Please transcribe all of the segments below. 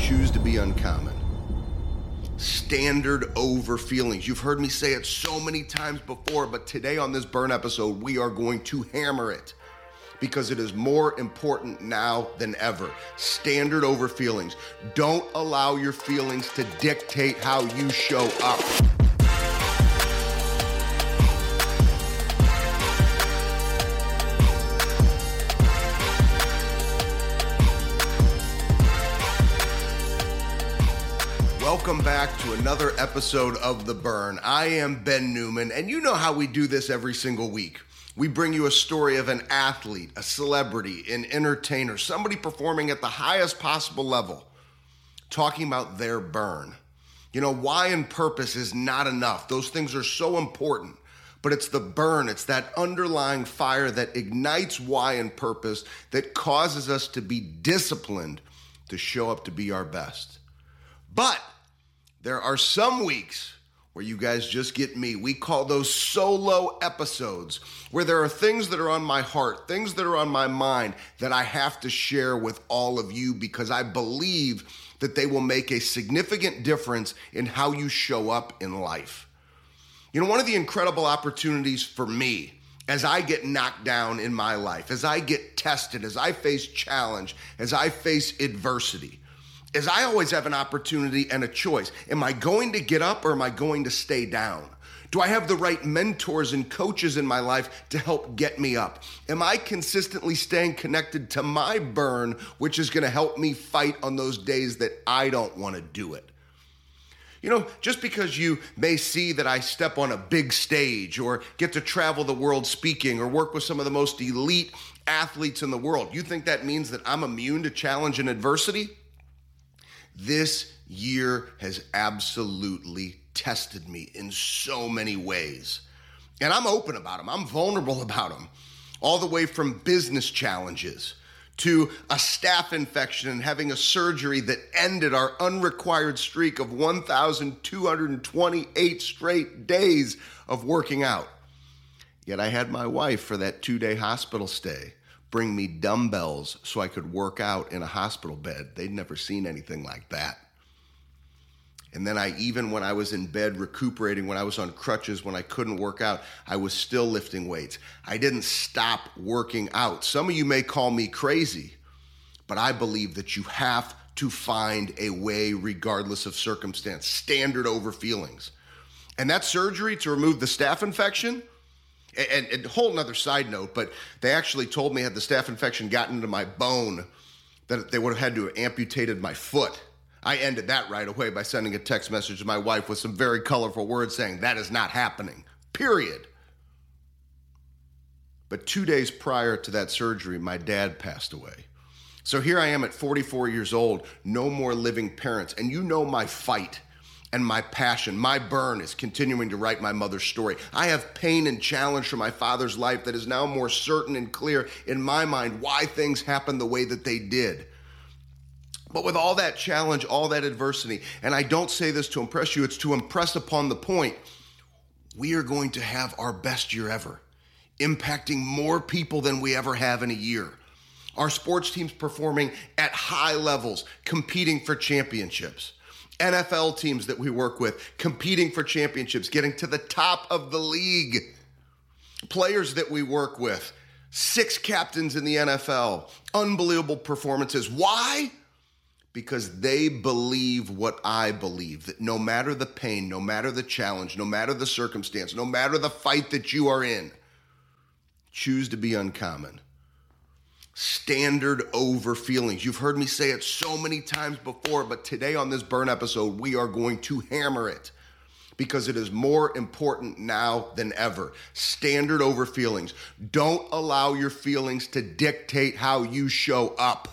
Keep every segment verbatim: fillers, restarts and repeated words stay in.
Choose to be uncommon. Standard over feelings. You've heard me say it so many times before, but today on this Burn episode, we are going to hammer it because it is more important now than ever. Standard over feelings. Don't allow your feelings to dictate how you show up. Welcome back to another episode of The Burn. I am Ben Newman, and you know how we do this every single week. We bring you a story of an athlete, a celebrity, an entertainer, somebody performing at the highest possible level, talking about their burn. You know, why and purpose is not enough. Those things are so important, but it's the burn. It's that underlying fire that ignites why and purpose that causes us to be disciplined to show up to be our best. But there are some weeks where you guys just get me. We call those solo episodes, where there are things that are on my heart, things that are on my mind that I have to share with all of you because I believe that they will make a significant difference in how you show up in life. You know, one of the incredible opportunities for me as I get knocked down in my life, as I get tested, as I face challenge, as I face adversity, is I always have an opportunity and a choice. Am I going to get up or am I going to stay down? Do I have the right mentors and coaches in my life to help get me up? Am I consistently staying connected to my burn, which is going to help me fight on those days that I don't want to do it? You know, just because you may see that I step on a big stage or get to travel the world speaking or work with some of the most elite athletes in the world, you think that means that I'm immune to challenge and adversity? This year has absolutely tested me in so many ways. And I'm open about them. I'm vulnerable about them. All the way from business challenges to a staph infection and having a surgery that ended our unrequired streak of one thousand two hundred twenty-eight straight days of working out. Yet I had my wife for that two-day hospital stay bring me dumbbells so I could work out in a hospital bed. They'd never seen anything like that. And then I, even when I was in bed recuperating, when I was on crutches, when I couldn't work out, I was still lifting weights. I didn't stop working out. Some of you may call me crazy, but I believe that you have to find a way regardless of circumstance, standard over feelings. And that surgery to remove the staph infection, And, and a whole nother side note, but they actually told me had the staph infection gotten into my bone that they would have had to have amputated my foot. I ended that right away by sending a text message to my wife with some very colorful words saying, that is not happening, period. But two days prior to that surgery, my dad passed away. So here I am at forty-four years old, no more living parents. And you know my fight and my passion, my burn is continuing to write my mother's story. I have pain and challenge from my father's life that is now more certain and clear in my mind why things happened the way that they did. But with all that challenge, all that adversity, and I don't say this to impress you, it's to impress upon the point, we are going to have our best year ever, impacting more people than we ever have in a year. Our sports teams performing at high levels, competing for championships. N F L teams that we work with, competing for championships, getting to the top of the league. Players that we work with, six captains in the N F L, unbelievable performances. Why? Because they believe what I believe, that no matter the pain, no matter the challenge, no matter the circumstance, no matter the fight that you are in, choose to be uncommon. Standard over feelings. You've heard me say it so many times before, but today on this Burn episode, we are going to hammer it because it is more important now than ever. Standard over feelings. Don't allow your feelings to dictate how you show up.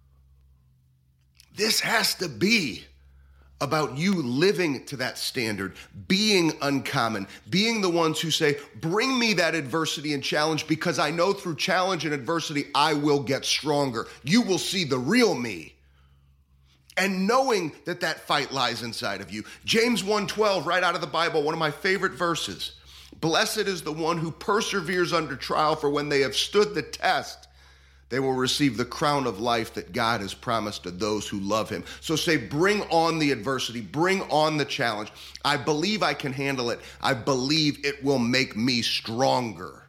This has to be about you living to that standard, being uncommon, being the ones who say, bring me that adversity and challenge because I know through challenge and adversity, I will get stronger. You will see the real me. And knowing that that fight lies inside of you. James one twelve, right out of the Bible, one of my favorite verses. Blessed is the one who perseveres under trial, for when they have stood the test, They will receive the crown of life that God has promised to those who love him. So say, bring on the adversity, bring on the challenge. I believe I can handle it. I believe it will make me stronger.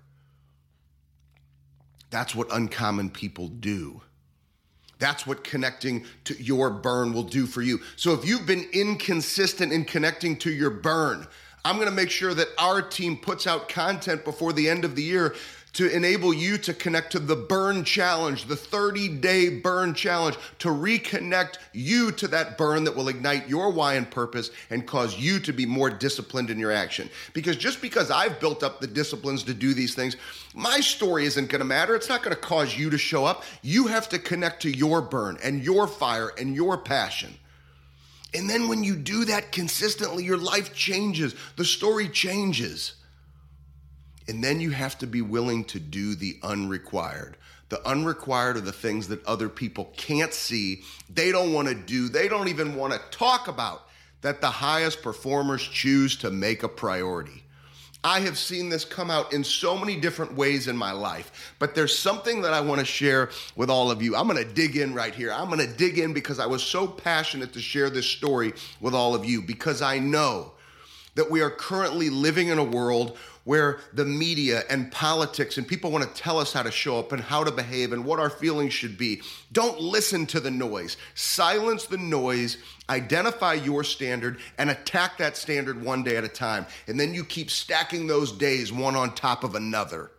That's what uncommon people do. That's what connecting to your burn will do for you. So if you've been inconsistent in connecting to your burn, I'm going to make sure that our team puts out content before the end of the year to enable you to connect to the burn challenge, the thirty-day burn challenge, to reconnect you to that burn that will ignite your why and purpose and cause you to be more disciplined in your action. Because just because I've built up the disciplines to do these things, my story isn't going to matter. It's not going to cause you to show up. You have to connect to your burn and your fire and your passion. And then when you do that consistently, your life changes. The story changes. And then you have to be willing to do the unrequired. The unrequired are the things that other people can't see, they don't want to do, they don't even want to talk about, that the highest performers choose to make a priority. I have seen this come out in so many different ways in my life, but there's something that I want to share with all of you. I'm going to dig in right here. I'm going to dig in because I was so passionate to share this story with all of you, because I know that we are currently living in a world where the media and politics and people want to tell us how to show up and how to behave and what our feelings should be. Don't listen to the noise. Silence the noise, identify your standard, and attack that standard one day at a time. And then you keep stacking those days one on top of another.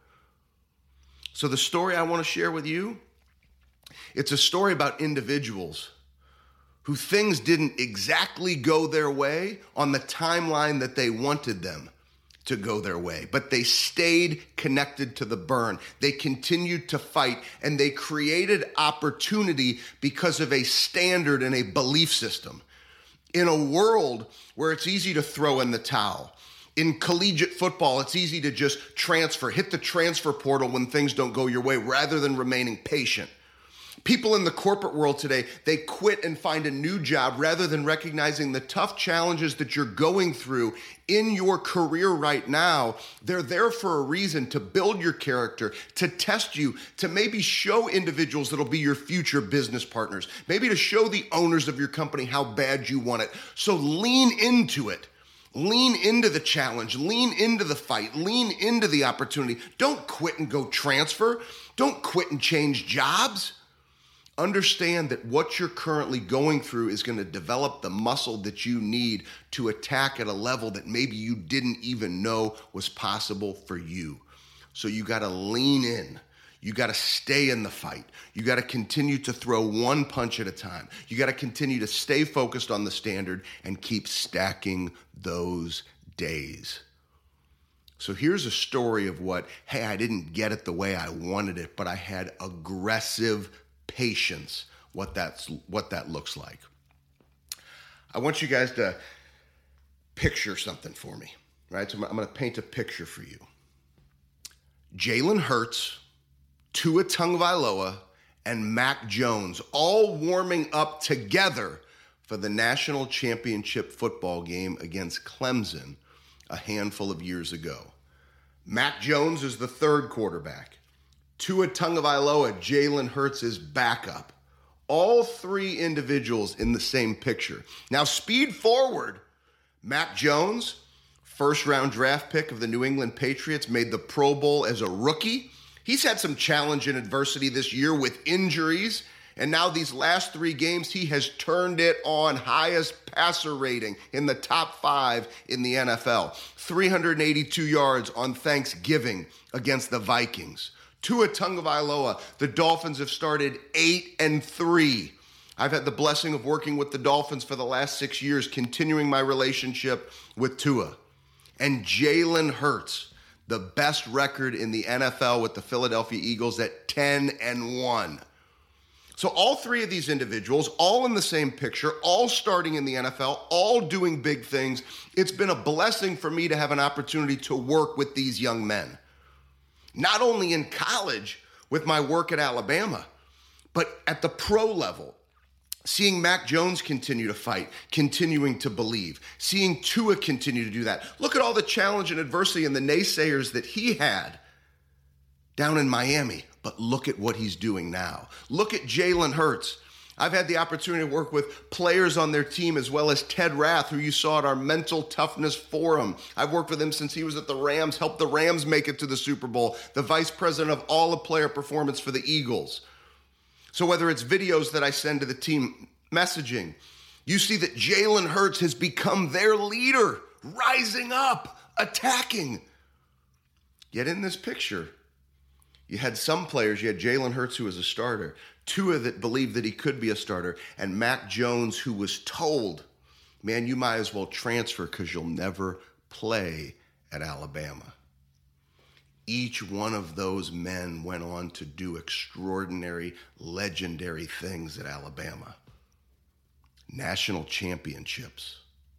So the story I want to share with you, it's a story about individuals who things didn't exactly go their way on the timeline that they wanted them to go their way, but they stayed connected to the burn. They continued to fight, and they created opportunity because of a standard and a belief system. In a world where it's easy to throw in the towel, in collegiate football, it's easy to just transfer, hit the transfer portal when things don't go your way rather than remaining patient. People in the corporate world today, they quit and find a new job rather than recognizing the tough challenges that you're going through in your career right now. They're there for a reason, to build your character, to test you, to maybe show individuals that'll be your future business partners, maybe to show the owners of your company how bad you want it. So lean into it. Lean into the challenge, lean into the fight, lean into the opportunity. Don't quit and go transfer. Don't quit and change jobs. Understand that what you're currently going through is going to develop the muscle that you need to attack at a level that maybe you didn't even know was possible for you. So you got to lean in. You got to stay in the fight. You got to continue to throw one punch at a time. You got to continue to stay focused on the standard and keep stacking those days. So here's a story of what, hey, I didn't get it the way I wanted it, but I had aggressive patience, what that's what that looks like. I want you guys to picture something for me, right? So I'm going to paint a picture for you. Jalen Hurts, Tua Tagovailoa, and Mac Jones all warming up together for the national championship football game against Clemson a handful of years ago. Mac Jones is the third quarterback. Tua Tagovailoa, Jalen Hurts is backup. All three individuals in the same picture. Now, speed forward. Mac Jones, first round draft pick of the New England Patriots, made the Pro Bowl as a rookie. He's had some challenge and adversity this year with injuries. And now these last three games, he has turned it on. Highest passer rating in the top five in the N F L. three hundred eighty-two yards on Thanksgiving against the Vikings. Tua Tagovailoa, the Dolphins have started eight and three. I've had the blessing of working with the Dolphins for the last six years, continuing my relationship with Tua. And Jalen Hurts, the best record in the N F L with the Philadelphia Eagles at ten and one. So all three of these individuals, all in the same picture, all starting in the N F L, all doing big things. It's been a blessing for me to have an opportunity to work with these young men. Not only in college with my work at Alabama, but at the pro level, seeing Mac Jones continue to fight, continuing to believe, seeing Tua continue to do that. Look at all the challenge and adversity and the naysayers that he had down in Miami, But look at what he's doing now. Look at Jalen Hurts. I've had the opportunity to work with players on their team as well as Ted Rath, who you saw at our Mental Toughness Forum. I've worked with him since he was at the Rams, helped the Rams make it to the Super Bowl, the vice president of all of player performance for the Eagles. So whether it's videos that I send to the team, messaging, you see that Jalen Hurts has become their leader, rising up, attacking. Yet in this picture, you had some players, you had Jalen Hurts, who was a starter, Tua that believed that he could be a starter, and Mac Jones, who was told, man, you might as well transfer because you'll never play at Alabama. Each one of those men went on to do extraordinary, legendary things at Alabama. National championships.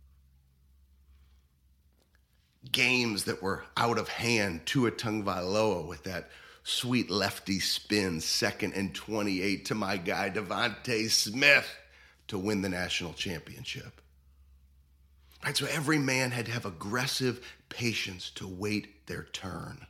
Games that were out of hand. Tua Tagovailoa with that sweet lefty spin, second and twenty-eight to my guy Devontae Smith to win the national championship. Right, so every man had to have aggressive patience to wait their turn.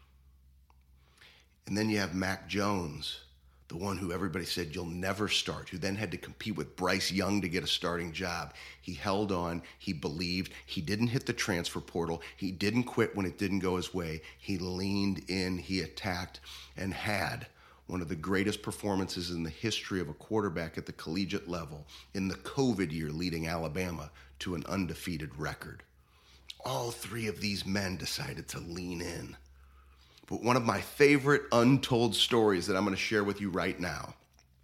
And then you have Mac Jones, the one who everybody said you'll never start, who then had to compete with Bryce Young to get a starting job. He held on, he believed, he didn't hit the transfer portal, he didn't quit when it didn't go his way. He leaned in, he attacked, and had one of the greatest performances in the history of a quarterback at the collegiate level in the COVID year, leading Alabama to an undefeated record. All three of these men decided to lean in. But one of my favorite untold stories that I'm going to share with you right now.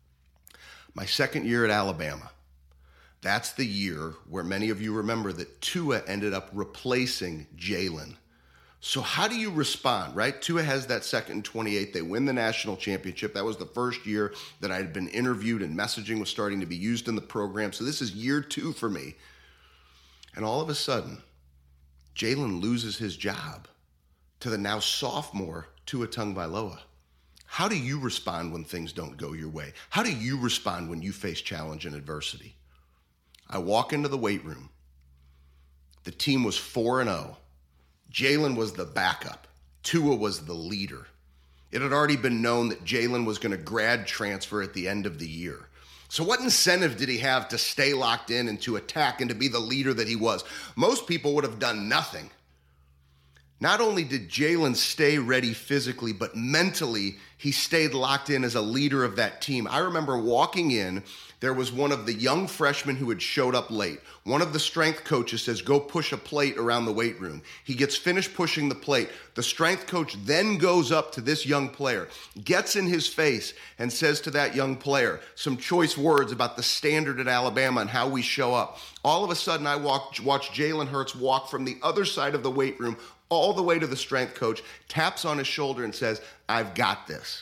My second year at Alabama. That's the year where many of you remember that Tua ended up replacing Jalen. So how do you respond, right? Tua has that second and twenty-eight. They win the national championship. That was the first year that I had been interviewed and messaging was starting to be used in the program. So this is year two for me. And all of a sudden, Jalen loses his job to the now sophomore Tua Tagovailoa. How do you respond when things don't go your way? How do you respond when you face challenge and adversity? I walk into the weight room. The team was four and oh. Jalen was the backup. Tua was the leader. It had already been known that Jalen was going to grad transfer at the end of the year. So what incentive did he have to stay locked in and to attack and to be the leader that he was? Most people would have done nothing. Not only did Jalen stay ready physically, but mentally, he stayed locked in as a leader of that team. I remember walking in, there was one of the young freshmen who had showed up late. One of the strength coaches says, go push a plate around the weight room. He gets finished pushing the plate. The strength coach then goes up to this young player, gets in his face, and says to that young player some choice words about the standard at Alabama and how we show up. All of a sudden, I walk, watch Jalen Hurts walk from the other side of the weight room all the way to the strength coach, taps on his shoulder and says, I've got this.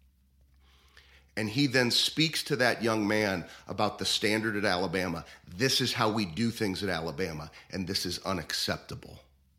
And he then speaks to that young man about the standard at Alabama. This is how we do things at Alabama, and this is unacceptable.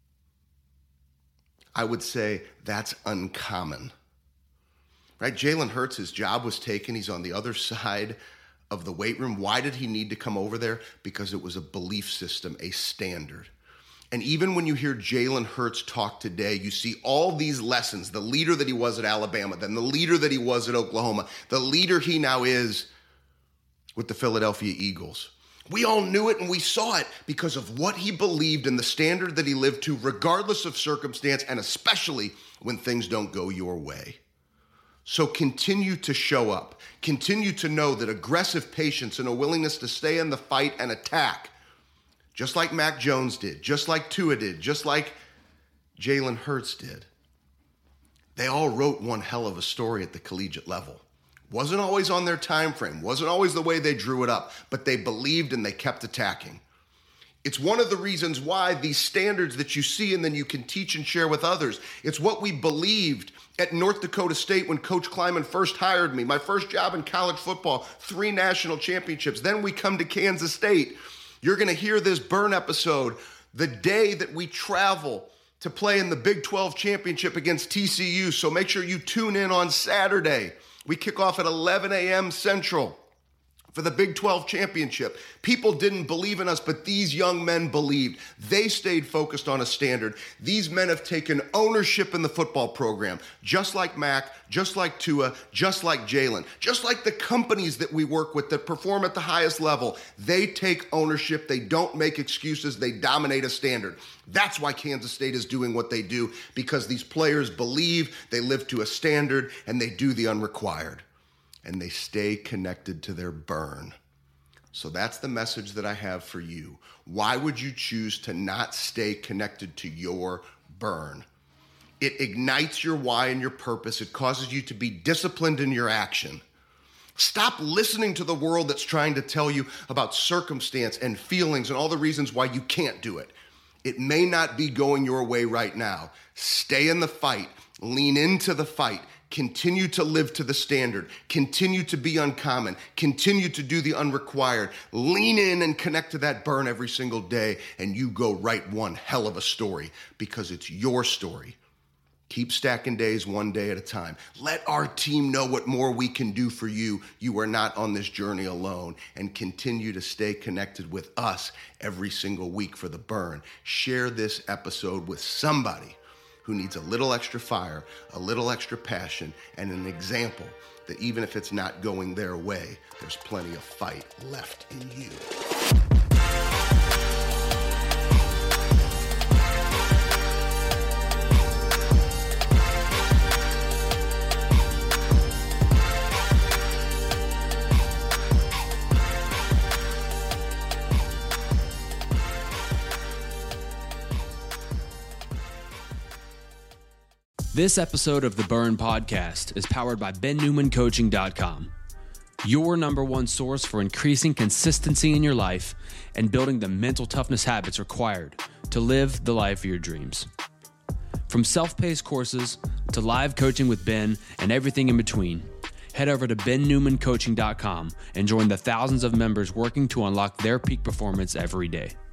I would say that's uncommon. Right? Jalen Hurts, his job was taken. He's on the other side of the weight room. Why did he need to come over there? Because it was a belief system, a standard. And even when you hear Jalen Hurts talk today, you see all these lessons, the leader that he was at Alabama, then the leader that he was at Oklahoma, the leader he now is with the Philadelphia Eagles. We all knew it and we saw it because of what he believed and the standard that he lived to, regardless of circumstance, and especially when things don't go your way. So continue to show up. Continue to know that aggressive patience and a willingness to stay in the fight and attack, just like Mac Jones did, just like Tua did, just like Jalen Hurts did. They all wrote one hell of a story at the collegiate level. Wasn't always on their time frame, wasn't always the way they drew it up, but they believed and they kept attacking. It's one of the reasons why these standards that you see and then you can teach and share with others, it's what we believed at North Dakota State when Coach Kleiman first hired me. My first job in college football, three national championships. Then we come to Kansas State. You're going to hear this Burn episode the day that we travel to play in the Big twelve championship against T C U. So make sure you tune in on Saturday. We kick off at eleven a.m. Central for the Big twelve championship. People didn't believe in us, but these young men believed. They stayed focused on a standard. These men have taken ownership in the football program, just like Mac, just like Tua, just like Jalen, just like the companies that we work with that perform at the highest level. They take ownership. They don't make excuses. They dominate a standard. That's why Kansas State is doing what they do, because these players believe, they live to a standard, and they do the unrequired. And they stay connected to their burn. So that's the message that I have for you. Why would you choose to not stay connected to your burn? It ignites your why and your purpose. It causes you to be disciplined in your action. Stop listening to the world that's trying to tell you about circumstance and feelings and all the reasons why you can't do it. It may not be going your way right now. Stay in the fight. Lean into the fight. Continue to live to the standard. Continue to be uncommon. Continue to do the unrequired. Lean in and connect to that burn every single day, and you go write one hell of a story, because it's your story. Keep stacking days one day at a time. Let our team know what more we can do for you. You are not on this journey alone, and continue to stay connected with us every single week for the burn. Share this episode with somebody who needs a little extra fire, a little extra passion, and an example that even if it's not going their way, there's plenty of fight left in you. This episode of the Burn Podcast is powered by Ben Newman Coaching dot com, your number one source for increasing consistency in your life and building the mental toughness habits required to live the life of your dreams. From self-paced courses to live coaching with Ben and everything in between, head over to Ben Newman Coaching dot com and join the thousands of members working to unlock their peak performance every day.